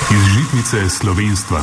Iz žitnice slovenstva.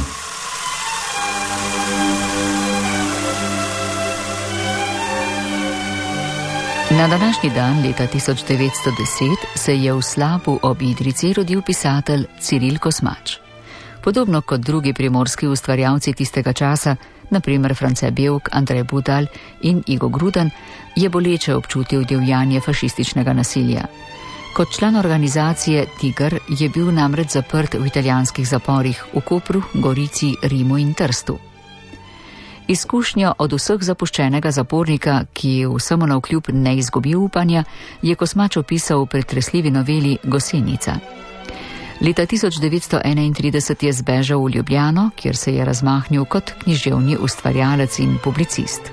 Na današnji dan leta 1910 se je v Slapu ob Idrijci rodil pisatelj Ciril Kosmač. Podobno kot drugi primorski ustvarjalci tistega časa, naprimer France Bevk, Andrej Budal in Igo Gruden, je boleče občutil divjanje fašističnega nasilja. Kot član organizacije Tiger je bil namreč zaprt v italijanskih zaporih v Kopru, Gorici, Rimu in Trstu. Izkušnjo od vseh zapuščenega zapornika, ki vsemu navkljub ne izgubi upanja, je Kosmač opisal v pretresljivi noveli Gosenica. Leta 1931 je zbežal v Ljubljano, kjer se je razmahnil kot književni ustvarjalec in publicist.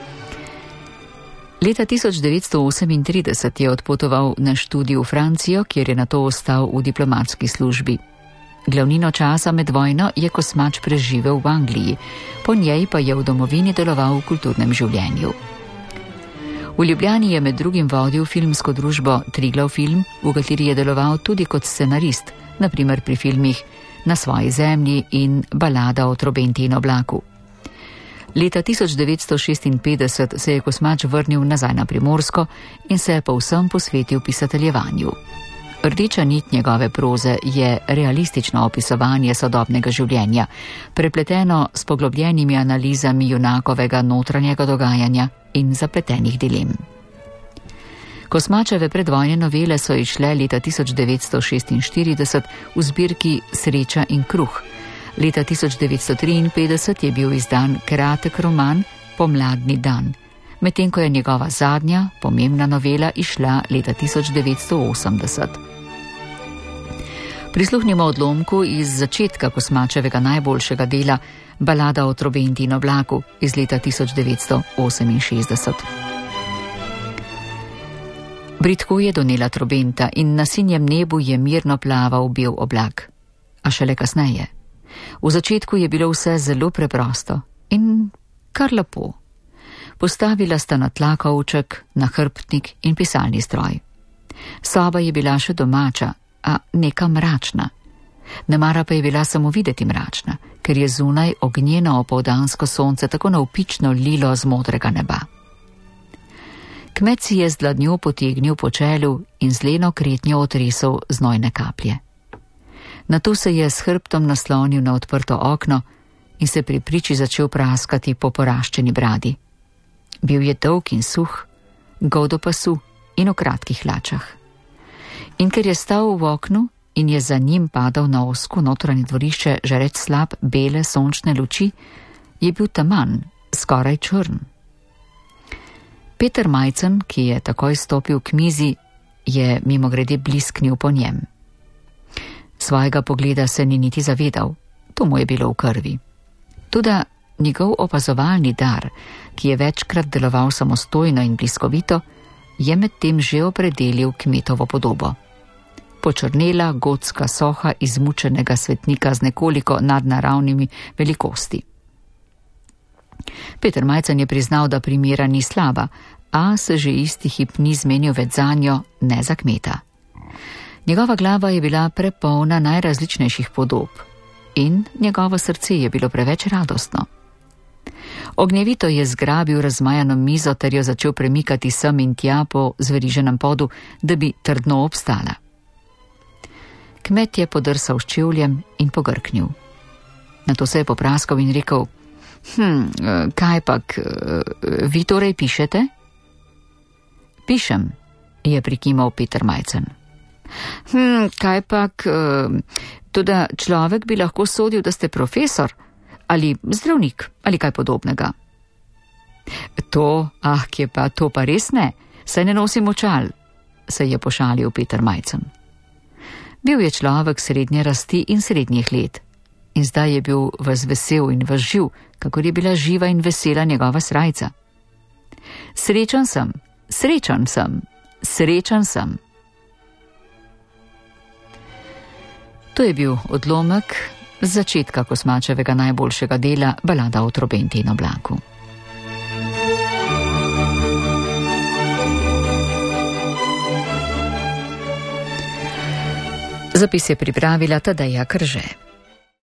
Leta 1938 je odpotoval na študij v Francijo, kjer je nato ostal v diplomatski službi. Glavnino časa med vojno je Kosmač preživel v Angliji, po njej pa je v domovini deloval v kulturnem življenju. V Ljubljani je med drugim vodil filmsko družbo Triglav Film, v kateri je deloval tudi kot scenarist, naprimer pri filmih Na svoji zemlji in Balada o trobenti in oblaku. Leta 1956 se je Kosmač vrnil nazaj na Primorsko in se je povsem posvetil pisateljevanju. Rdeča nit njegove proze je realistično opisovanje sodobnega življenja, prepleteno s poglobljenimi analizami junakovega notranjega dogajanja in zapletenih dilem. Kosmačeve predvojne novele so izšle leta 1946 v zbirki Sreča in kruh. Leta 1953 je bil izdan kratek roman Pomladni dan, medtem ko je njegova zadnja, pomembna novela izšla leta 1980. Prisluhnimo odlomku iz začetka Kosmačevega najboljšega dela Balada o trobenti in oblaku iz leta 1968. Bridko je donela trobenta in na sinjem nebu je mirno plaval bel oblak. A šele kasneje. V začetku je bilo vse zelo preprosto in kar lepo. Postavila sta na tla kovček, nahrbtnik in pisalni stroj. Soba je bila še domača, a neka mračna. Nemara pa je bila samo videti mračna, ker je zunaj ognjeno opoldansko sonce tako navpično lilo z modrega neba. Kmet si je z dlanjo potegnil po čelu in z leno kretnjo otresel znojne kaplje. Nato se je s hrbtom naslonil na odprto okno in se pri priči začel praskati po poraščeni bradi. Bil je dolg in suh, gol do pasu in v kratkih hlačah. In ker je stal v oknu in je za njim padal na ozko notranje dvorišče žareč slab bele sončne luči, je bil taman, skoraj črn. Peter Majcen, ki je takoj stopil k mizi, je mimogrede blisknil po njem. Svojega pogleda se ni niti zavedal, to mu je bilo v krvi. Toda njegov opazovalni dar, ki je večkrat deloval samostojno in bliskovito, je medtem že opredelil kmetovo podobo. Počrnela, gotska soha izmučenega svetnika z nekoliko nadnaravnimi velikosti. Peter Majcen je priznal, da primera ni slaba, a se že isti hip ni zmenil več zanjo, ne za kmeta. Njegova glava je bila prepolna najrazličnejših podob in njegovo srce je bilo preveč radostno. Ognjevito je zgrabil razmajano mizo ter jo začel premikati sem in tja po zveriženem podu, da bi trdno obstala. Kmet je podrsal s čevljem in pogrknil. Nato se je popraskal in rekel: kaj pak, vi torej pišete? Pišem, je prikimal Peter Majcen. Kaj pak, toda človek bi lahko sodil, da ste profesor ali zdravnik ali kaj podobnega. To, kje pa, to pa res ne, saj ne nosim očal, se je pošalil Peter Majcen. Bil je človek srednje rasti in srednjih let in zdaj je bil ves vesel in ves živ, kakor je bila živa in vesela njegova srajca. Srečen sem, srečen sem, srečen sem. To je bil odlomek z začetka Kosmačevega najboljšega dela Balada o trobenti in oblaku. Zapis je pripravila Tadeja Krže.